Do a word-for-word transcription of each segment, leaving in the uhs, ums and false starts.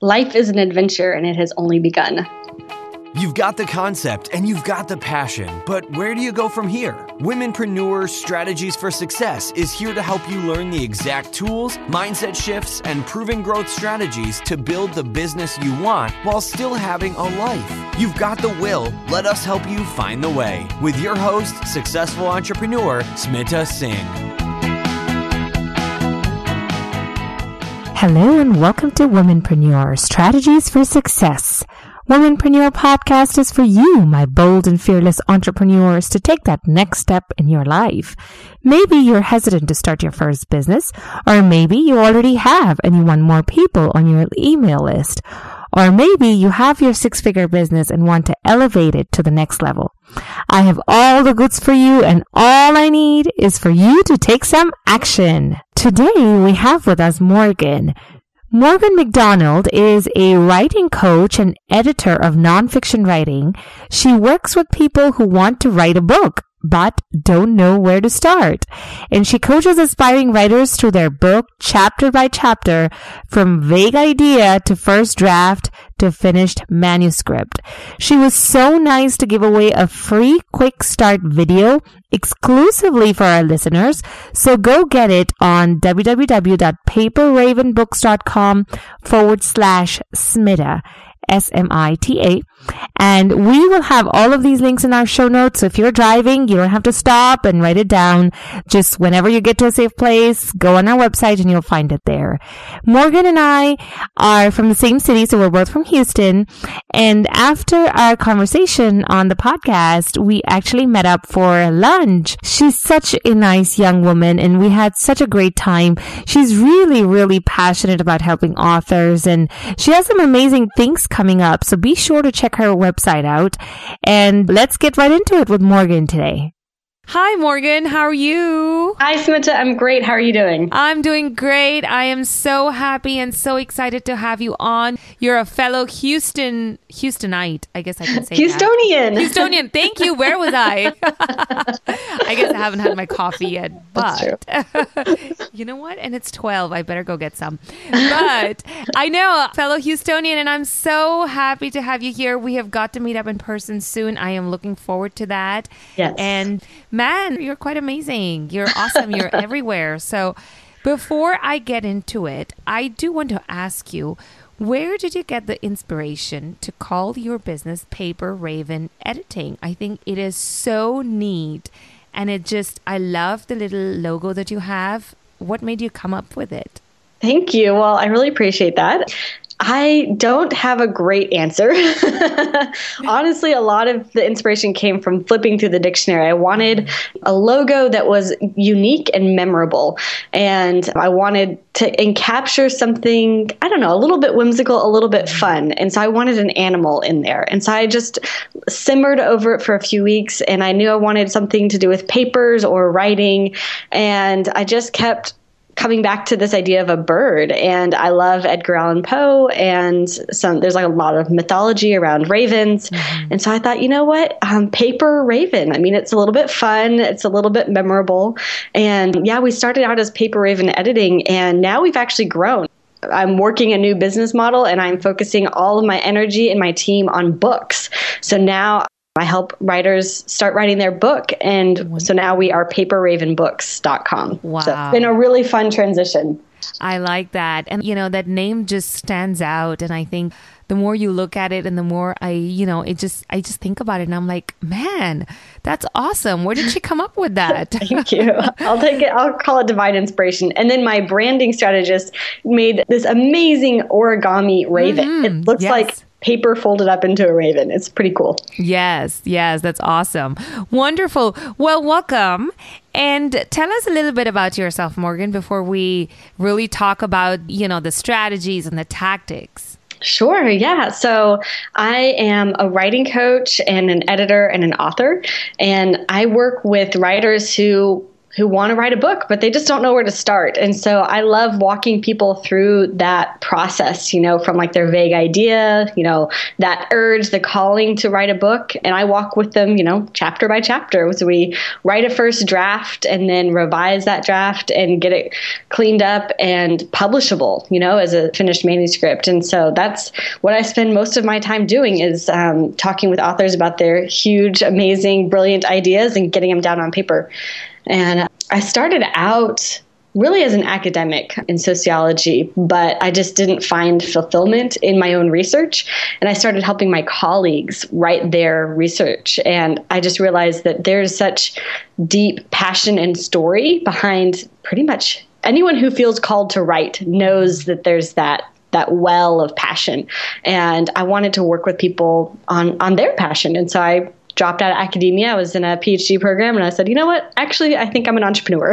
life is an adventure and it has only begun. You've got the concept and you've got the passion, but where do you go from here? Womenpreneur Strategies for Success is here to help you learn the exact tools, mindset shifts, and proven growth strategies to build the business you want while still having a life. You've got the will. Let us help you find the way. With your host, successful entrepreneur, Smita Singh. Hello and welcome to Womenpreneur Strategies for Success. Womenpreneur Podcast is for you, my bold and fearless entrepreneurs, to take that next step in your life. Maybe you're hesitant to start your first business, or maybe you already have and you want more people on your email list. Or maybe you have your six-figure business and want to elevate it to the next level. I have all the goods for you, and all I need is for you to take some action. Today we have with us Morgan. Morgan McDonald is a writing coach and editor of nonfiction writing. She works with people who want to write a book but don't know where to start. And she coaches aspiring writers through their book chapter by chapter, from vague idea to first draft to finished manuscript. She was so nice to give away a free quick start video exclusively for our listeners. So go get it on www.paperravenbooks.com forward slash Smita. S M I T A. And we will have all of these links in our show notes. So if you're driving, you don't have to stop and write it down. Just whenever you get to a safe place, go on our website and you'll find it there. Morgan and I are from the same city, so we're both from Houston. And after our conversation on the podcast, we actually met up for lunch. She's such a nice young woman and we had such a great time. She's really, really passionate about helping authors, and she has some amazing things coming up. So be sure to check her website out, and let's get right into it with Morgan today. Hi, Morgan. How are you? Hi, Smita. I'm great. How are you doing? I'm doing great. I am so happy and so excited to have you on. You're a fellow Houston, Houstonite, I guess I can say Houstonian. that. Houstonian. Thank you. Where was I? I guess I haven't had my coffee yet, but you know what? And it's twelve. I better go get some. But I know, fellow Houstonian, and I'm so happy to have you here. We have got to meet up in person soon. I am looking forward to that. Yes. And man, you're quite amazing. You're awesome. You're everywhere. So before I get into it, I do want to ask you, where did you get the inspiration to call your business Paper Raven Editing? I think it is so neat. And it just, I love the little logo that you have. What made you come up with it? Thank you. Well, I really appreciate that. I don't have a great answer. Honestly, a lot of the inspiration came from flipping through the dictionary. I wanted a logo that was unique and memorable. And I wanted to encapture something, I don't know, a little bit whimsical, a little bit fun. And so I wanted an animal in there. And so I just simmered over it for a few weeks. And I knew I wanted something to do with papers or writing. And I just kept coming back to this idea of a bird. And I love Edgar Allan Poe, and some there's like a lot of mythology around ravens. Mm-hmm. And so I thought, you know what, um, Paper Raven. I mean, it's a little bit fun. It's a little bit memorable. And yeah, we started out as Paper Raven Editing, and now we've actually grown. I'm working a new business model, and I'm focusing all of my energy and my team on books. So now I help writers start writing their book. And so now we are paper raven books dot com. Wow. So it's been a really fun transition. I like that. And, you know, that name just stands out. And I think the more you look at it and the more I, you know, it just, I just think about it and I'm like, man, that's awesome. Where did she come up with that? Thank you. I'll take it. I'll call it divine inspiration. And then my branding strategist made this amazing origami raven. Mm-hmm. It looks yes. like paper folded up into a raven. It's pretty cool. Yes, yes, that's awesome. Wonderful. Well, welcome. And tell us a little bit about yourself, Morgan, before we really talk about, you know, the strategies and the tactics. Sure. Yeah. So I am a writing coach and an editor and an author, and I work with writers who who want to write a book, but they just don't know where to start. And so I love walking people through that process, you know, from like their vague idea, you know, that urge, the calling to write a book. And I walk with them, you know, chapter by chapter. So we write a first draft and then revise that draft and get it cleaned up and publishable, you know, as a finished manuscript. And so that's what I spend most of my time doing is um, talking with authors about their huge, amazing, brilliant ideas and getting them down on paper. And I started out really as an academic in sociology, but I just didn't find fulfillment in my own research. And I started helping my colleagues write their research. And I just realized that there's such deep passion and story behind pretty much anyone who feels called to write knows that there's that that well of passion. And I wanted to work with people on, on their passion. And so I dropped out of academia. I was in a PhD program and I said, you know what, actually, I think I'm an entrepreneur.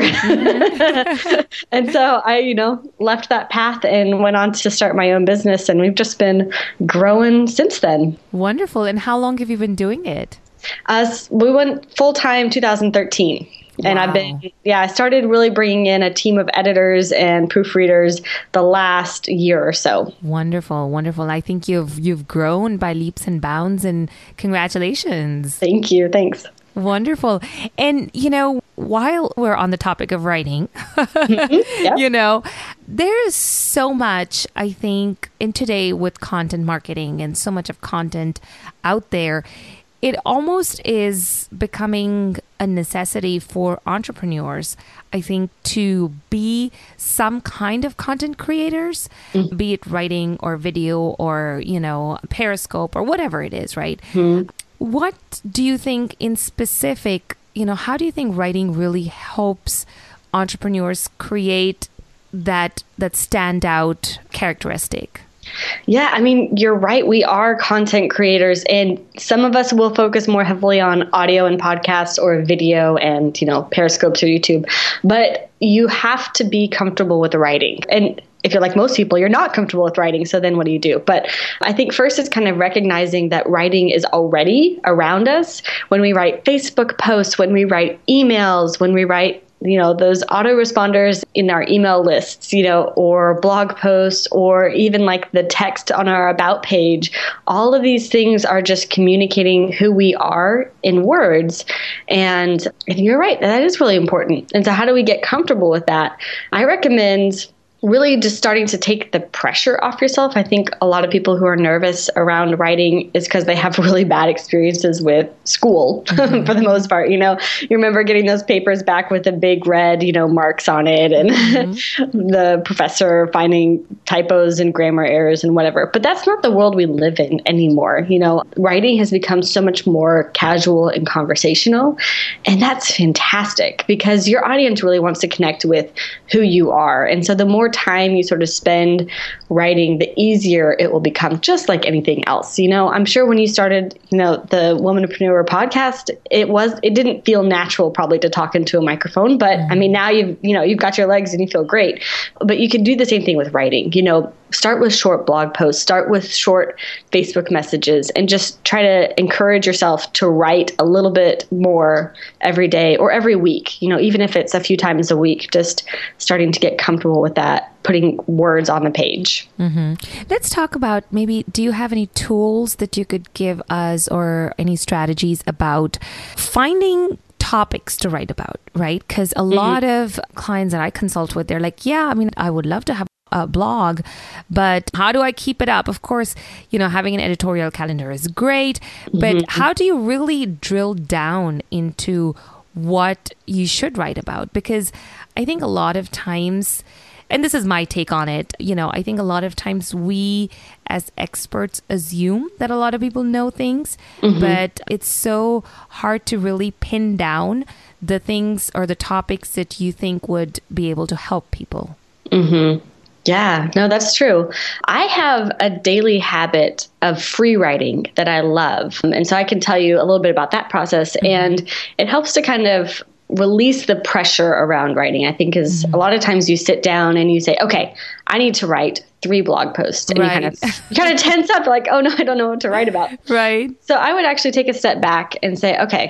Mm-hmm. And so I, you know, left that path and went on to start my own business. And we've just been growing since then. Wonderful. And how long have you been doing it? Uh, we went full time two thousand thirteen. And wow. I've been, yeah, I started really bringing in a team of editors and proofreaders the last year or so. Wonderful, wonderful. I think you've you've grown by leaps and bounds, and congratulations. Thank you. Thanks. Wonderful. And, you know, while we're on the topic of writing, mm-hmm. yeah. you know, there is so much, I think, in today with content marketing and so much of content out there. It almost is becoming a necessity for entrepreneurs, I think, to be some kind of content creators, mm-hmm. be it writing or video or, you know, Periscope or whatever it is, right? Mm-hmm. What do you think in specific, you know, how do you think writing really helps entrepreneurs create that that standout characteristic? Yeah, I mean, you're right. We are content creators, and some of us will focus more heavily on audio and podcasts or video and, you know, Periscopes or YouTube. But you have to be comfortable with writing. And if you're like most people, you're not comfortable with writing. So then what do you do? But I think first it's kind of recognizing that writing is already around us. When we write Facebook posts, when we write emails, when we write you know, those autoresponders in our email lists, you know, or blog posts, or even like the text on our about page. All of these things are just communicating who we are in words. And you're right, that is really important. And so how do we get comfortable with that? I recommend really just starting to take the pressure off yourself. I think a lot of people who are nervous around writing is because they have really bad experiences with school mm-hmm. for the most part. You know, you remember getting those papers back with the big red, you know, marks on it and mm-hmm. the professor finding typos and grammar errors and whatever. But that's not the world we live in anymore. You know, writing has become so much more casual and conversational. And that's fantastic because your audience really wants to connect with who you are. And so the more time you sort of spend writing, the easier it will become, just like anything else. You know, I'm sure when you started, you know, the Womanpreneur podcast, it was, it didn't feel natural probably to talk into a microphone, but mm-hmm. I mean, now you've, you know, you've got your legs and you feel great, but you can do the same thing with writing. You know, start with short blog posts, start with short Facebook messages, and just try to encourage yourself to write a little bit more every day or every week, you know, even if it's a few times a week, just starting to get comfortable with that, putting words on the page. Mm-hmm. Let's talk about maybe, do you have any tools that you could give us or any strategies about finding topics to write about, right? Because a mm-hmm. lot of clients that I consult with, they're like, yeah, I mean, I would love to have a blog, but how do I keep it up? Of course, you know, having an editorial calendar is great, but mm-hmm. how do you really drill down into what you should write about? Because I think a lot of times, and this is my take on it, you know, I think a lot of times we as experts assume that a lot of people know things, mm-hmm. but it's so hard to really pin down the things or the topics that you think would be able to help people. Mm-hmm. Yeah, no, that's true. I have a daily habit of free writing that I love. And so I can tell you a little bit about that process. Mm-hmm. And it helps to kind of release the pressure around writing. I think is mm-hmm. a lot of times you sit down and you say, okay, I need to write three blog posts. And right. you kind of you kind of tense up like, oh no, I don't know what to write about. Right. So I would actually take a step back and say, okay,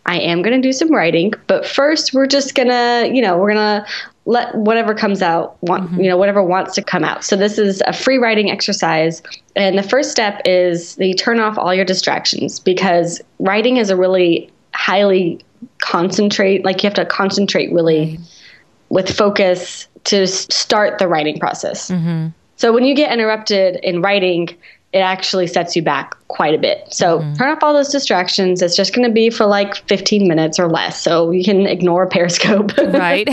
I am going to do some writing, but first we're just going to, you know, we're going to let whatever comes out, want, mm-hmm. you know, whatever wants to come out. So this is a free writing exercise. And the first step is that you turn off all your distractions, because writing is a really highly concentrate, like you have to concentrate really with focus to start the writing process. Mm-hmm. So when you get interrupted in writing, it actually sets you back quite a bit. So mm-hmm. turn off all those distractions. It's just going to be for like fifteen minutes or less. So you can ignore Periscope. Right.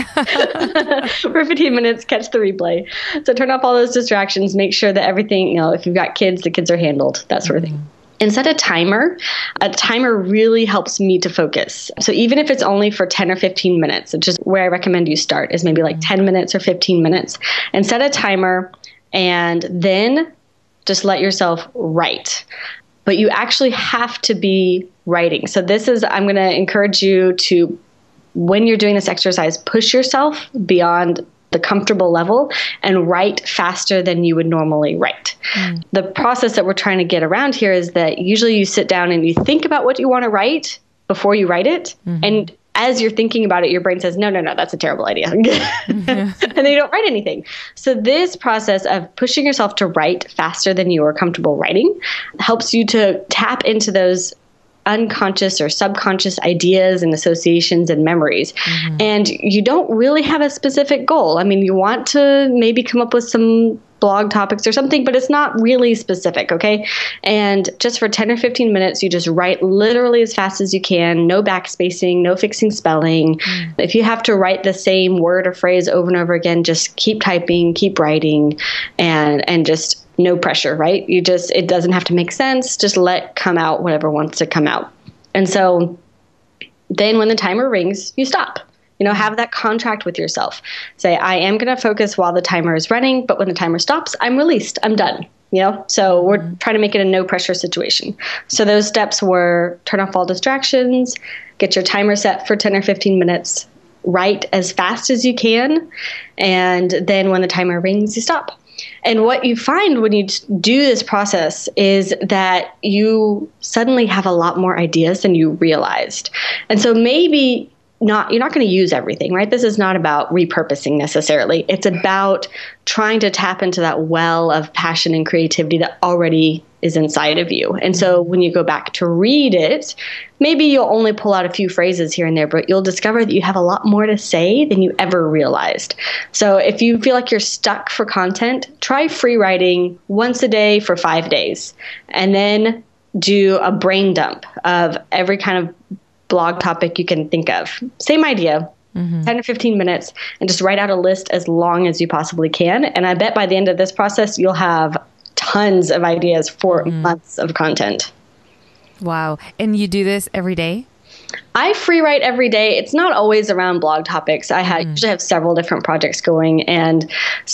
For fifteen minutes, catch the replay. So turn off all those distractions. Make sure that everything, you know, if you've got kids, the kids are handled, that sort of thing. And set a timer. A timer really helps me to focus. So even if it's only for ten or fifteen minutes, which is where I recommend you start, is maybe like ten minutes or fifteen minutes. And set a timer, and then just let yourself write. But you actually have to be writing. So this is, I'm going to encourage you to, when you're doing this exercise, push yourself beyond the comfortable level and write faster than you would normally write. Mm. The process that we're trying to get around here is that usually you sit down and you think about what you want to write before you write it. Mm-hmm. And as you're thinking about it, your brain says, no, no, no, that's a terrible idea. Mm-hmm. And then you don't write anything. So this process of pushing yourself to write faster than you are comfortable writing helps you to tap into those unconscious or subconscious ideas and associations and memories. Mm-hmm. And you don't really have a specific goal. I mean, you want to maybe come up with some blog topics or something, but it's not really specific, okay? And just for ten or fifteen minutes, you just write literally as fast as you can, no backspacing, no fixing spelling. Mm. If you have to write the same word or phrase over and over again, just keep typing, keep writing, and and just no pressure, right? You just, it doesn't have to make sense. Just let come out whatever wants to come out. And so then when the timer rings, you stop. You know, have that contract with yourself. Say, I am going to focus while the timer is running, but when the timer stops, I'm released. I'm done. You know, so we're mm-hmm. trying to make it a no pressure situation. So those steps were turn off all distractions, get your timer set for ten or fifteen minutes, write as fast as you can, and then when the timer rings, you stop. And what you find when you do this process is that you suddenly have a lot more ideas than you realized. And so maybe not, you're not going to use everything, right? This is not about repurposing necessarily. It's about trying to tap into that well of passion and creativity that already is inside of you. And so when you go back to read it, maybe you'll only pull out a few phrases here and there, but you'll discover that you have a lot more to say than you ever realized. So if you feel like you're stuck for content, try free writing once a day for five days, and then do a brain dump of every kind of blog topic you can think of. Same idea. Mm-hmm. ten to fifteen minutes, and just write out a list as long as you possibly can. And I bet by the end of this process, you'll have tons of ideas for mm. months of content. Wow. And you do this every day? I free write every day. It's not always around blog topics. I ha- mm. usually have several different projects going. And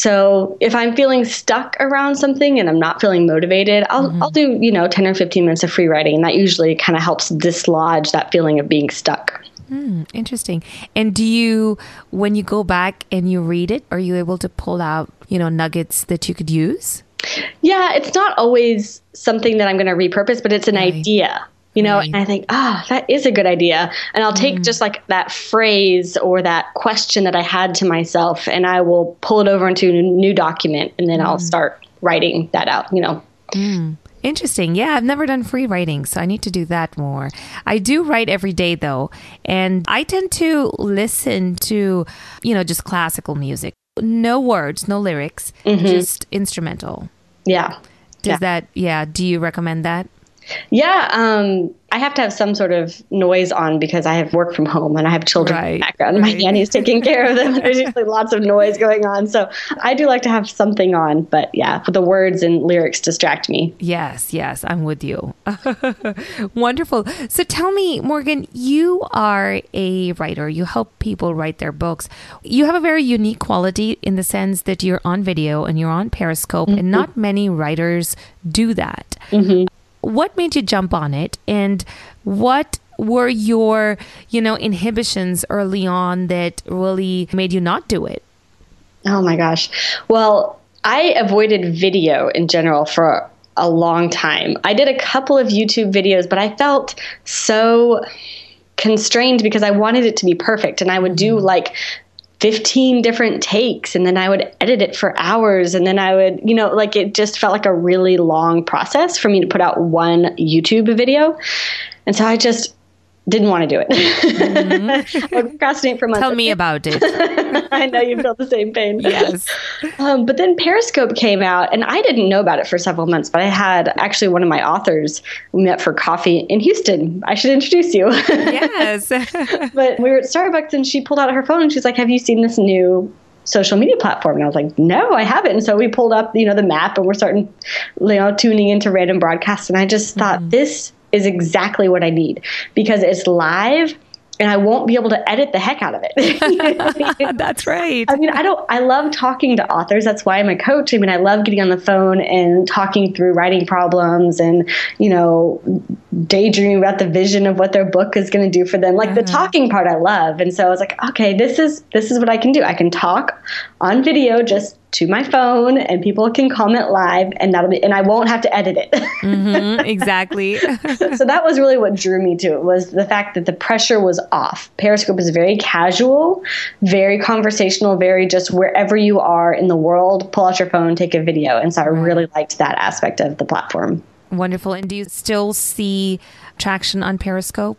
so if I'm feeling stuck around something and I'm not feeling motivated, I'll, mm-hmm. I'll do, you know, ten or fifteen minutes of free writing. And that usually kind of helps dislodge that feeling of being stuck. Mm, interesting. And do you, when you go back and you read it, are you able to pull out, you know, nuggets that you could use? Yeah, it's not always something that I'm going to repurpose, but it's an right. idea, you know, right. and I think, ah, oh, that is a good idea. And I'll take mm. just like that phrase or that question that I had to myself, and I will pull it over into a new document, and then mm. I'll start writing that out, you know. Mm. Interesting. Yeah, I've never done free writing, so I need to do that more. I do write every day, though, and I tend to listen to, you know, just classical music. No words, no lyrics, mm-hmm. just instrumental. Yeah. Does yeah. that, yeah, do you recommend that? Yeah, um, I have to have some sort of noise on because I have work from home and I have children right. in the background. And my right. nanny's taking care of them. There's usually lots of noise going on. So I do like to have something on. But yeah, the words and lyrics distract me. Yes, yes, I'm with you. Wonderful. So tell me, Morgan, you are a writer. You help people write their books. You have a very unique quality in the sense that you're on video and you're on Periscope, mm-hmm. and not many writers do that. Mm-hmm. What made you jump on it, and what were your, you know, inhibitions early on that really made you not do it? Oh my gosh. Well, I avoided video in general for a long time. I did a couple of YouTube videos, but I felt so constrained because I wanted it to be perfect. And I would do like fifteen different takes, and then I would edit it for hours. And then I would, you know, like it just felt like a really long process for me to put out one YouTube video. And so I just didn't want to do it. Mm-hmm. I would procrastinate for months. Tell me about it. I know you feel the same pain. Yes. Um, but then Periscope came out, and I didn't know about it for several months, but I had actually one of my authors, we met for coffee in Houston. I should introduce you. Yes. But we were at Starbucks, and she pulled out her phone, and she's like, have you seen this new social media platform? And I was like, no, I haven't. And so we pulled up, you know, the map, and we're starting, you know, tuning into random broadcasts. And I just thought, mm-hmm. this is exactly what I need, because it's live and I won't be able to edit the heck out of it. That's right. I mean, I don't, I love talking to authors. That's why I'm a coach. I mean, I love getting on the phone and talking through writing problems and, you know, daydreaming about the vision of what their book is going to do for them. Like uh-huh. the talking part I love. And so I was like, okay, this is, this is what I can do. I can talk on video just to my phone, and people can comment live, and that'll be, and I won't have to edit it. Mm-hmm, exactly. So that was really what drew me to it, was the fact that the pressure was off. Periscope is very casual, very conversational, very just wherever you are in the world, pull out your phone, take a video. And so I right. really liked that aspect of the platform. Wonderful. And do you still see traction on Periscope?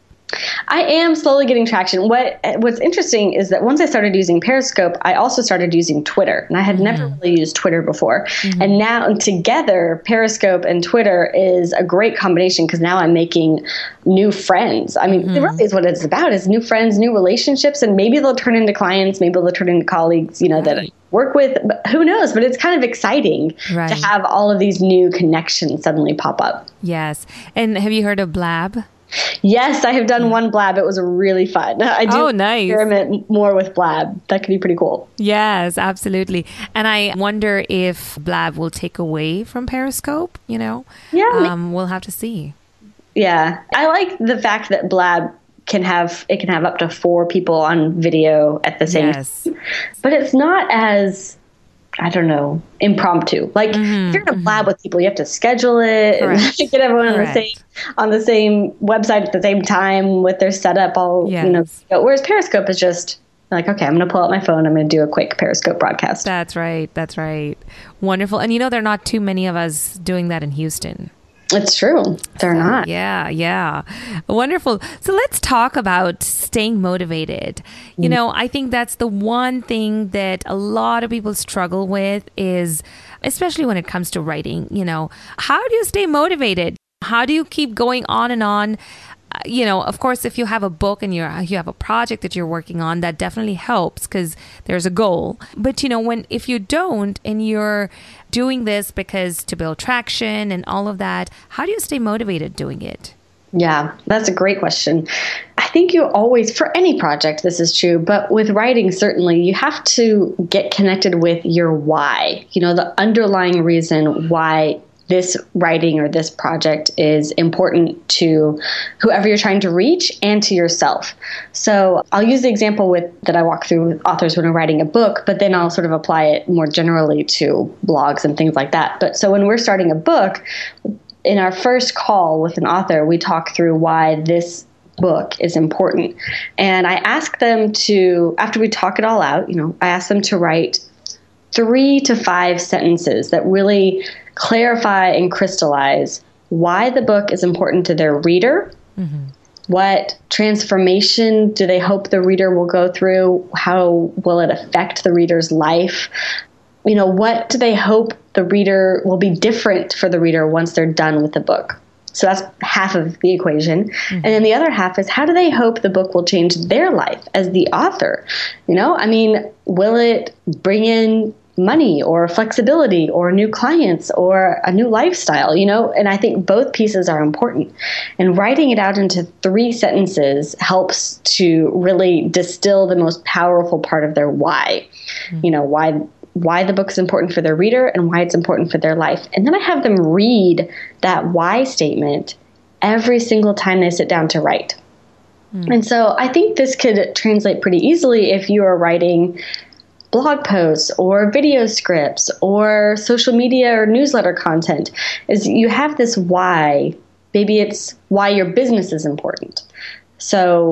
I am slowly getting traction. What What's interesting is that once I started using Periscope, I also started using Twitter. And I had mm-hmm. never really used Twitter before. Mm-hmm. And now together, Periscope and Twitter is a great combination, because now I'm making new friends. I mean, mm-hmm. it really is what it's about, is new friends, new relationships, and maybe they'll turn into clients, maybe they'll turn into colleagues, you know, right. that I work with. But who knows? But it's kind of exciting right. to have all of these new connections suddenly pop up. Yes. And have you heard of Blab? Yes, I have done one Blab. It was really fun. I do oh, nice. experiment more with Blab. That could be pretty cool. Yes, absolutely. And I wonder if Blab will take away from Periscope, you know? Yeah. Um, we'll have to see. Yeah. I like the fact that Blab can have, it can have up to four people on video at the same yes. time. But it's not as, I don't know, impromptu. Like mm-hmm, if you're in a Blab mm-hmm. with people, you have to schedule it Correct. and get everyone Correct. on the same on the same website at the same time with their setup all yes. you know. Whereas Periscope is just like, okay, I'm going to pull out my phone. I'm going to do a quick Periscope broadcast. That's right. That's right. Wonderful. And you know, there are not too many of us doing that in Houston. It's true. They're so, not. Yeah, yeah. Wonderful. So let's talk about staying motivated. You mm. know, I think that's the one thing that a lot of people struggle with, is especially when it comes to writing, you know, how do you stay motivated? How do you keep going on and on? Uh, you know, of course, if you have a book and you're, you have a project that you're working on, that definitely helps because there's a goal. But, you know, when if you don't and you're doing this because to build traction and all of that, how do you stay motivated doing it? Yeah, that's a great question. I think you always, for any project, this is true, but with writing, certainly, you have to get connected with your why, you know, the underlying reason why this writing or this project is important to whoever you're trying to reach and to yourself. So I'll use the example with that I walk through with authors when I'm writing a book, but then I'll sort of apply it more generally to blogs and things like that. But so when we're starting a book, in our first call with an author, we talk through why this book is important. And I ask them to, after we talk it all out, you know, I ask them to write three to five sentences that really clarify and crystallize why the book is important to their reader. Mm-hmm. What transformation do they hope the reader will go through? How will it affect the reader's life? You know, what do they hope the reader will be different for the reader once they're done with the book? So that's half of the equation. Mm-hmm. And then the other half is, how do they hope the book will change their life as the author? You know, I mean, will it bring in money or flexibility or new clients or a new lifestyle, you know? And I think both pieces are important. And writing it out into three sentences helps to really distill the most powerful part of their why. Mm-hmm. You know, why why the book is important for their reader and why it's important for their life. And then I have them read that why statement every single time they sit down to write. Mm. And so I think this could translate pretty easily if you are writing blog posts or video scripts or social media or newsletter content, is you have this why. Maybe it's why your business is important. So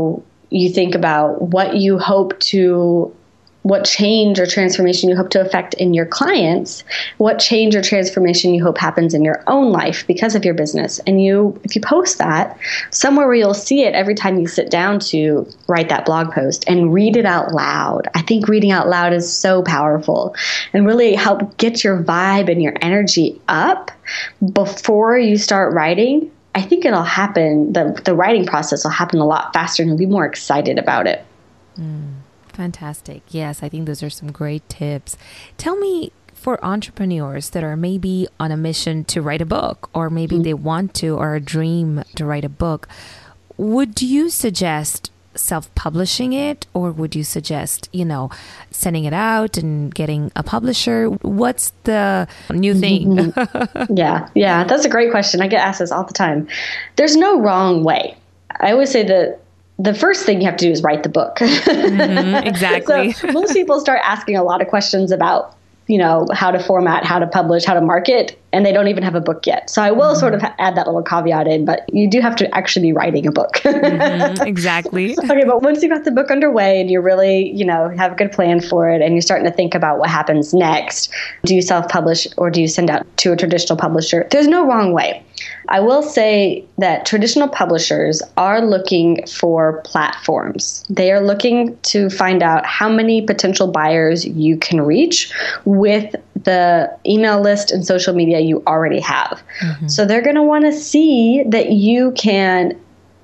you think about what you hope to, what change or transformation you hope to affect in your clients, what change or transformation you hope happens in your own life because of your business. And you, if you post that somewhere where you'll see it every time you sit down to write that blog post and read it out loud. I think reading out loud is so powerful and really help get your vibe and your energy up before you start writing. I think it'll happen, the, the writing process will happen a lot faster and you'll be more excited about it. Mm. Fantastic. Yes, I think those are some great tips. Tell me, for entrepreneurs that are maybe on a mission to write a book, or maybe mm-hmm. they want to, or a dream to write a book, would you suggest self-publishing it, or would you suggest, you know, sending it out and getting a publisher? What's the new thing? Mm-hmm. yeah, yeah, that's a great question. I get asked this all the time. There's no wrong way. I always say that the first thing you have to do is write the book. Mm-hmm, exactly. So most people start asking a lot of questions about, you know, how to format, how to publish, how to market, and they don't even have a book yet. So I will mm-hmm. sort of add that little caveat in, but you do have to actually be writing a book. mm-hmm, exactly. Okay, but once you've got the book underway and you really, you know, have a good plan for it and you're starting to think about what happens next, do you self-publish or do you send out to a traditional publisher? There's no wrong way. I will say that traditional publishers are looking for platforms. They are looking to find out how many potential buyers you can reach with the email list and social media you already have. Mm-hmm. So they're going to want to see that you can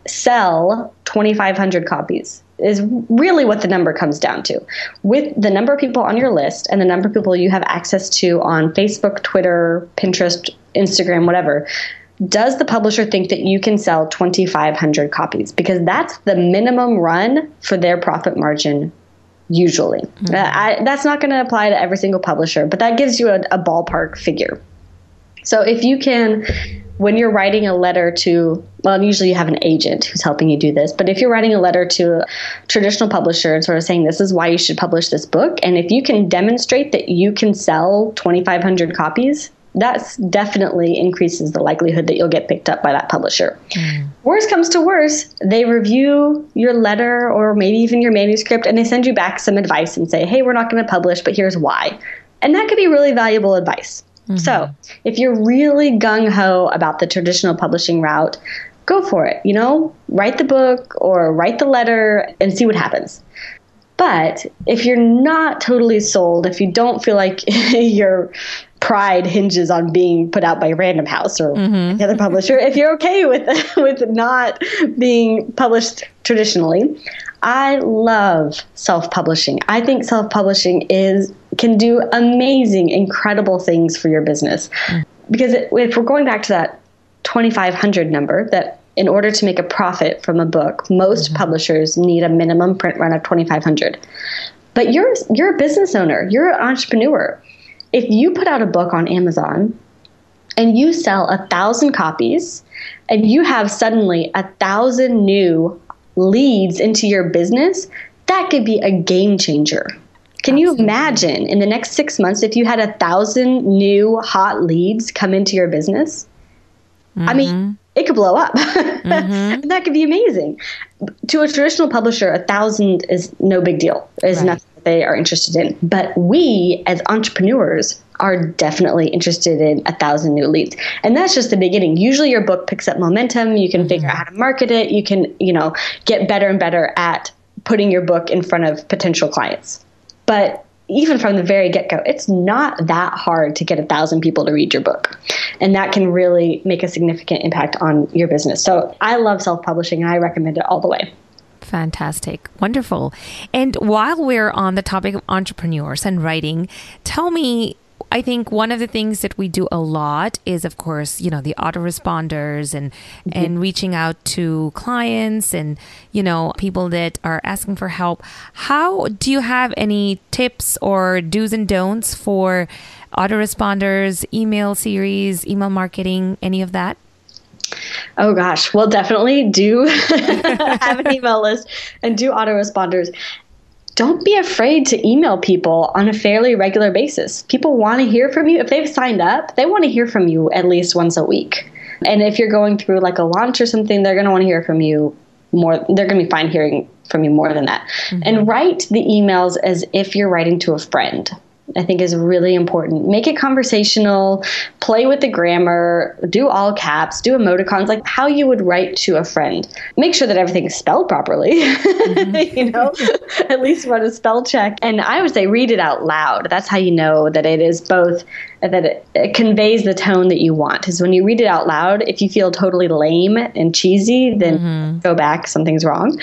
sell twenty-five hundred copies is really what the number comes down to. With the number of people on your list and the number of people you have access to on Facebook, Twitter, Pinterest, Instagram, whatever, does the publisher think that you can sell twenty-five hundred copies? Because that's the minimum run for their profit margin usually. Mm-hmm. I, that's not going to apply to every single publisher, but that gives you a, a ballpark figure. So if you can, when you're writing a letter to, well, usually you have an agent who's helping you do this, but if you're writing a letter to a traditional publisher and sort of saying this is why you should publish this book, and if you can demonstrate that you can sell twenty-five hundred copies, that definitely increases the likelihood that you'll get picked up by that publisher. Mm. Worst comes to worst, they review your letter or maybe even your manuscript and they send you back some advice and say, hey, we're not going to publish, but here's why. And that could be really valuable advice. Mm-hmm. So if you're really gung-ho about the traditional publishing route, go for it. You know, write the book or write the letter and see what happens. But if you're not totally sold, if you don't feel like your pride hinges on being put out by Random House or mm-hmm. the other publisher, if you're okay with with not being published traditionally, I love self-publishing. I think self-publishing is can do amazing, incredible things for your business. Mm. Because it, if we're going back to that twenty-five hundred number, that in order to make a profit from a book, most mm-hmm. publishers need a minimum print run of twenty-five hundred. But you're you're a business owner. You're an entrepreneur. If you put out a book on Amazon and you sell a thousand copies and you have suddenly a thousand new leads into your business, that could be a game changer. Can Absolutely. You imagine in the next six months if you had a thousand new hot leads come into your business? Mm-hmm. I mean, it could blow up. Mm-hmm. That could be amazing. To a traditional publisher, a thousand is no big deal. It's right. nothing that they are interested in. But we, as entrepreneurs, are definitely interested in a thousand new leads. And that's just the beginning. Usually your book picks up momentum. You can mm-hmm. figure out how to market it. You can, you know, get better and better at putting your book in front of potential clients. But even from the very get-go, it's not that hard to get a thousand people to read your book. And that can really make a significant impact on your business. So I love self-publishing and I recommend it all the way. Fantastic. Wonderful. And while we're on the topic of entrepreneurs and writing, tell me, I think one of the things that we do a lot is, of course, you know, the autoresponders and mm-hmm. and reaching out to clients and, you know, people that are asking for help. How do you have any tips or do's and don'ts for autoresponders, email series, email marketing, any of that? Oh, gosh. Well, definitely do have an email list and do autoresponders. Don't be afraid to email people on a fairly regular basis. People want to hear from you. If they've signed up, they want to hear from you at least once a week. And if you're going through like a launch or something, they're going to want to hear from you more. They're going to be fine hearing from you more than that. Mm-hmm. And write the emails as if you're writing to a friend. I think is really important. Make it conversational, play with the grammar, do all caps, do emoticons, like how you would write to a friend. Make sure that everything is spelled properly, mm-hmm. you know, at least run a spell check. And I would say read it out loud. That's how you know that it is both, that it, it conveys the tone that you want. Because when you read it out loud, if you feel totally lame and cheesy, then mm-hmm. go back, something's wrong.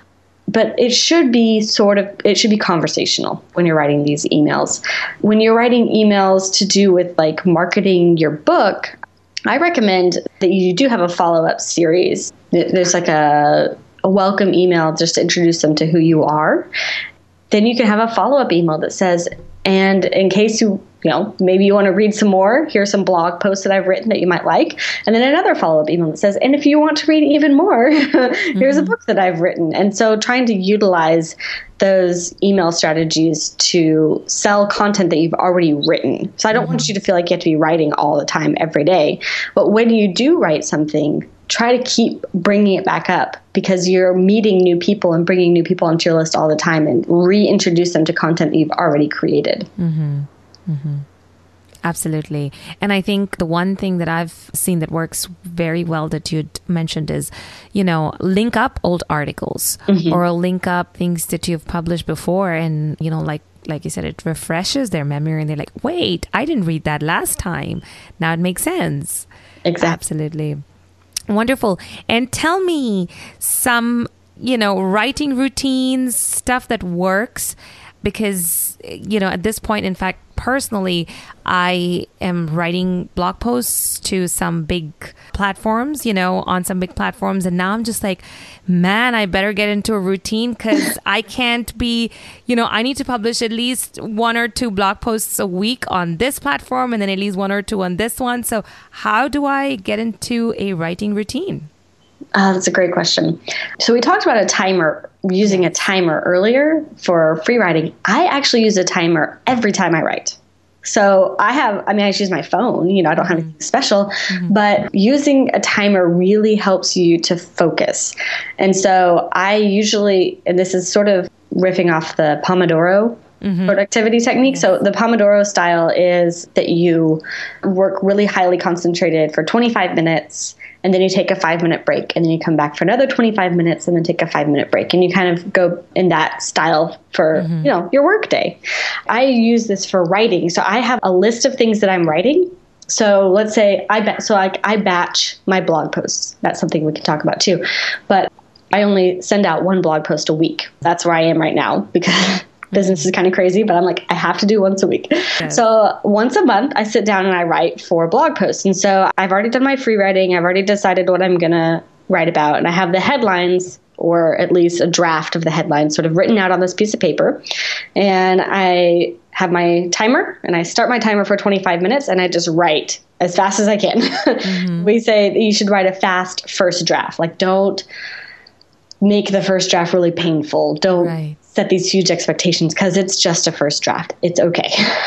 But it should be sort of, it should be conversational when you're writing these emails. When you're writing emails to do with like marketing your book, I recommend that you do have a follow-up series. There's like a, a welcome email just to introduce them to who you are. Then you can have a follow-up email that says, and in case you, you know, maybe you want to read some more, here's some blog posts that I've written that you might like. And then another follow-up email that says, and if you want to read even more, here's mm-hmm. a book that I've written. And so trying to utilize those email strategies to sell content that you've already written. So I don't mm-hmm. want you to feel like you have to be writing all the time every day. But when you do write something, try to keep bringing it back up because you're meeting new people and bringing new people onto your list all the time and reintroduce them to content that you've already created. Mm-hmm. Mm-hmm. Absolutely. And I think the one thing that I've seen that works very well that you mentioned is, you know, link up old articles mm-hmm. or link up things that you've published before. And, you know, like, like you said, it refreshes their memory and they're like, wait, I didn't read that last time. Now it makes sense. Exactly. Absolutely. Wonderful. And tell me some, you know, writing routines, stuff that works, because, you know, at this point, in fact, personally, I am writing blog posts to some big platforms, you know, on some big platforms. And now I'm just like, man, I better get into a routine because I can't be, you know, I need to publish at least one or two blog posts a week on this platform and then at least one or two on this one. So how do I get into a writing routine? Uh, that's a great question. So we talked about a timer, using a timer earlier for free writing. I actually use a timer every time I write. So I have, I mean, I just use my phone, you know, I don't have anything special, mm-hmm. but using a timer really helps you to focus. And so I usually, and this is sort of riffing off the Pomodoro Mm-hmm. productivity technique. Yes. So the Pomodoro style is that you work really highly concentrated for twenty-five minutes, and then you take a five minute break, and then you come back for another twenty-five minutes, and then take a five minute break. And you kind of go in that style for, mm-hmm. you know, your work day. I use this for writing. So I have a list of things that I'm writing. So let's say I, ba- so I, I batch my blog posts. That's something we can talk about too. But I only send out one blog post a week. That's where I am right now because business is kind of crazy, but I'm like, I have to do once a week. Okay. So once a month, I sit down and I write four blog posts. And so I've already done my free writing. I've already decided what I'm going to write about. And I have the headlines, or at least a draft of the headlines, sort of written out on this piece of paper. And I have my timer, and I start my timer for twenty-five minutes, and I just write as fast as I can. Mm-hmm. We say that you should write a fast first draft. Like, don't make the first draft really painful. Don't right. set these huge expectations because it's just a first draft. It's okay.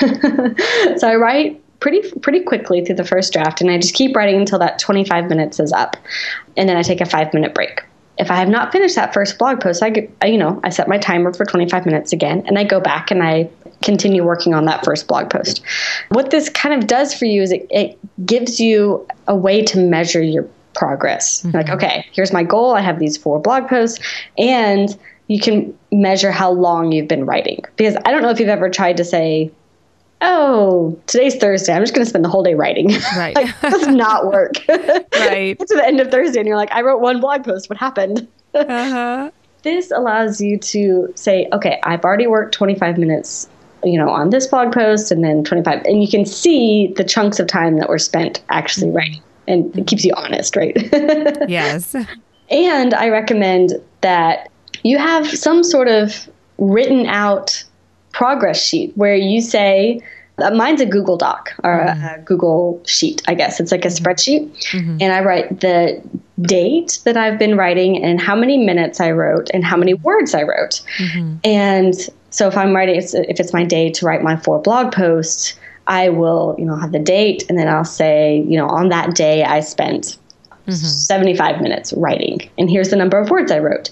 So I write pretty pretty quickly through the first draft, and I just keep writing until that twenty-five minutes is up. And then I take a five minute break. If I have not finished that first blog post, I get, you know, I set my timer for twenty-five minutes again, and I go back and I continue working on that first blog post. What this kind of does for you is it, it gives you a way to measure your progress. Mm-hmm. Like, okay, here's my goal. I have these four blog posts, and you can measure how long you've been writing. Because I don't know if you've ever tried to say, oh, today's Thursday, I'm just going to spend the whole day writing. Right. Like, that does not work. Right. Get to the end of Thursday and you're like, I wrote one blog post. What happened? Uh-huh. This allows you to say, okay, I've already worked twenty-five minutes, you know, on this blog post, and then twenty-five, and you can see the chunks of time that were spent actually writing, and it keeps you honest, right? Yes. And I recommend that you have some sort of written out progress sheet where you say, uh, mine's a Google Doc or mm-hmm. a, a Google Sheet, I guess. It's like a spreadsheet. Mm-hmm. And I write the date that I've been writing and how many minutes I wrote and how many words I wrote. Mm-hmm. And so if I'm writing, if it's my day to write my four blog posts, I will, you know, have the date, and then I'll say, you know, on that day I spent mm-hmm. seventy-five minutes writing, and here's the number of words I wrote.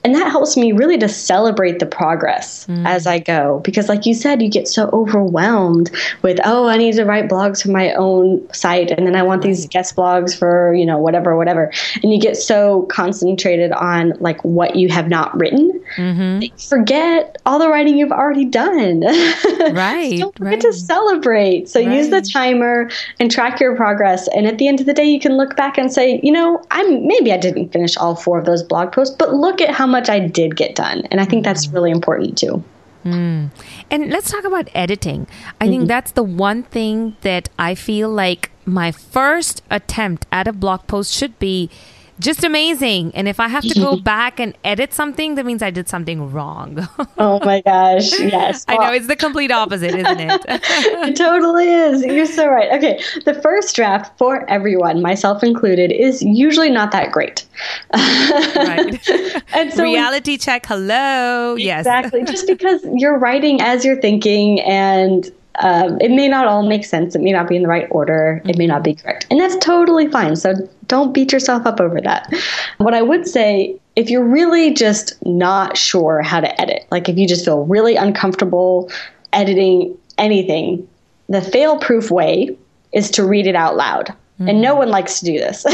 And that helps me really to celebrate the progress mm. as I go. Because like you said, you get so overwhelmed with, oh, I need to write blogs for my own site. And then I want these guest blogs for, you know, whatever, whatever. And you get so concentrated on like what you have not written. Mm-hmm. Forget all the writing you've already done. Right. Don't forget right. to celebrate. So right. use the timer and track your progress. And at the end of the day, you can look back and say, you know, I'm maybe I didn't finish all four of those blog posts, but look at how much I did get done. And I think that's really important too. Mm. And let's talk about editing. I mm-hmm. think that's the one thing that I feel like my first attempt at a blog post should be just amazing. And if I have to go back and edit something, that means I did something wrong. Oh my gosh. Yes. I know. It's the complete opposite, isn't it? It totally is. You're so right. Okay. The first draft for everyone, myself included, is usually not that great. Right. And so reality check. Hello. Exactly. Yes. Exactly. Just because you're writing as you're thinking, and Um, it may not all make sense. It may not be in the right order. It may not be correct. And that's totally fine. So don't beat yourself up over that. What I would say, if you're really just not sure how to edit, like if you just feel really uncomfortable editing anything, the fail-proof way is to read it out loud. Mm-hmm. And no one likes to do this.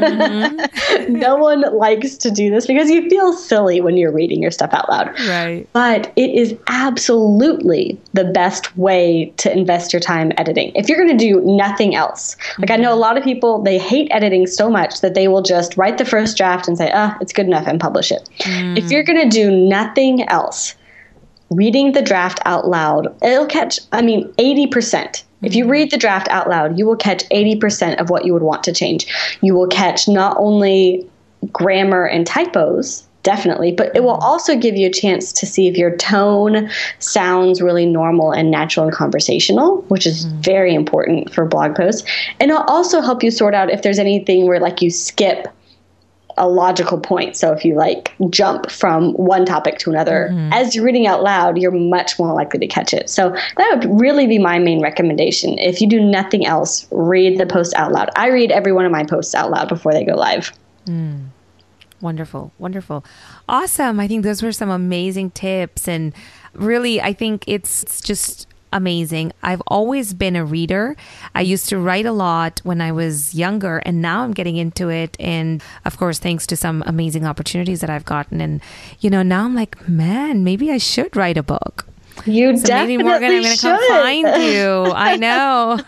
Mm-hmm. No one likes to do this because you feel silly when you're reading your stuff out loud. Right. But it is absolutely the best way to invest your time editing. If you're going to do nothing else, like mm-hmm. I know a lot of people, they hate editing so much that they will just write the first draft and say, ah, it's good enough, and publish it. Mm. If you're going to do nothing else, reading the draft out loud, it'll catch, I mean, eighty percent. If you read the draft out loud, you will catch eighty percent of what you would want to change. You will catch not only grammar and typos, definitely, but it will also give you a chance to see if your tone sounds really normal and natural and conversational, which is mm. very important for blog posts. And it'll also help you sort out if there's anything where like you skip a logical point. So if you like jump from one topic to another, mm-hmm. as you're reading out loud, you're much more likely to catch it. So that would really be my main recommendation. If you do nothing else, read the post out loud. I read every one of my posts out loud before they go live. Mm. Wonderful. Wonderful. Awesome. I think those were some amazing tips. And really, I think it's, it's just amazing. I've always been a reader. I used to write a lot when I was younger, and now I'm getting into it. And of course, thanks to some amazing opportunities that I've gotten. And, you know, now I'm like, man, maybe I should write a book. You so definitely maybe Morgan, I'm going to come find you. I know.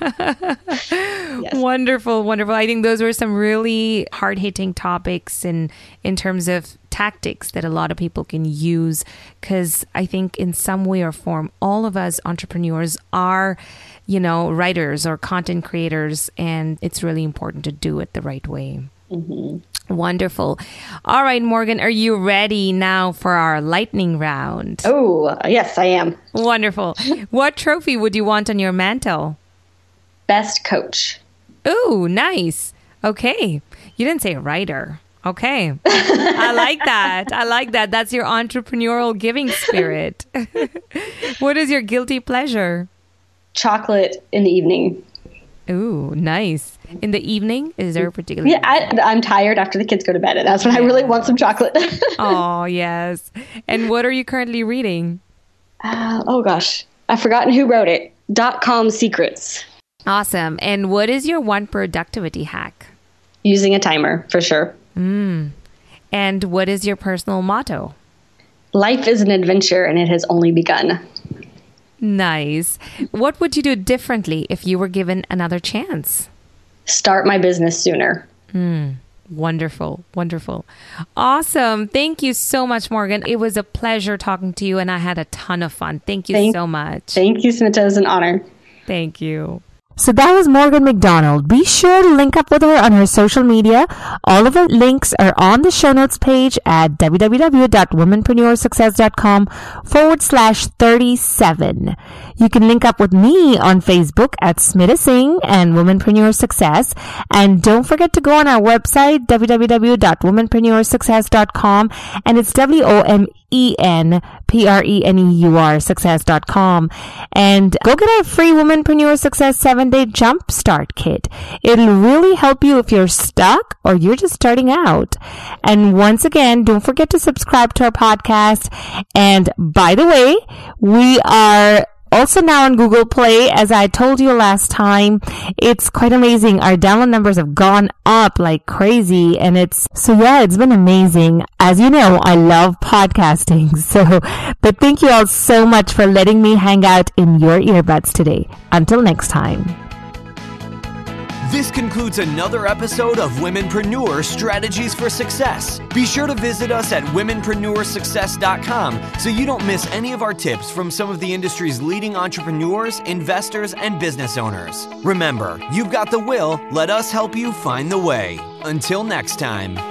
Yes. Wonderful, wonderful. I think those were some really hard-hitting topics in in terms of tactics that a lot of people can use, because I think in some way or form, all of us entrepreneurs are, you know, writers or content creators, and it's really important to do it the right way. Mm-hmm. Wonderful. All right, Morgan, are you ready now for our lightning round? Oh, yes, I am. Wonderful. What trophy would you want on your mantle? Best coach. Ooh, nice. Okay. You didn't say writer. Okay. I like that. I like that. That's your entrepreneurial giving spirit. What is your guilty pleasure? Chocolate in the evening. Ooh, nice. In the evening? Is there a particular... Yeah, I, I'm tired after the kids go to bed, and that's when yeah. I really want some chocolate. Oh, yes. And what are you currently reading? Uh, oh, gosh. I've forgotten who wrote it. Dot-com Secrets. Awesome. And what is your one productivity hack? Using a timer, for sure. Mm. And what is your personal motto? Life is an adventure, and it has only begun. Nice. What would you do differently if you were given another chance? Start my business sooner. Mm, wonderful. Wonderful. Awesome. Thank you so much, Morgan. It was a pleasure talking to you, and I had a ton of fun. Thank you thank, so much. Thank you, Smita. It was an honor. Thank you. So that was Morgan McDonald. Be sure to link up with her on her social media. All of the links are on the show notes page at www.womenpreneursuccess.com forward slash 37. You can link up with me on Facebook at Smita Singh and Womenpreneur Success. And don't forget to go on our website, w w w dot womenpreneur success dot com. And it's W O M E N P R E N E U R success dot com, and go get our free Womanpreneur Success seven-day Jumpstart Kit. It'll really help you if you're stuck or you're just starting out. And once again, don't forget to subscribe to our podcast. And by the way, we are also now on Google Play. As I told you last time, it's quite amazing. Our download numbers have gone up like crazy, and it's, so yeah, it's been amazing. As you know, I love podcasting. So, but thank you all so much for letting me hang out in your earbuds today. Until next time. This concludes another episode of Womenpreneur Strategies for Success. Be sure to visit us at womenpreneur success dot com so you don't miss any of our tips from some of the industry's leading entrepreneurs, investors, and business owners. Remember, you've got the will. Let us help you find the way. Until next time.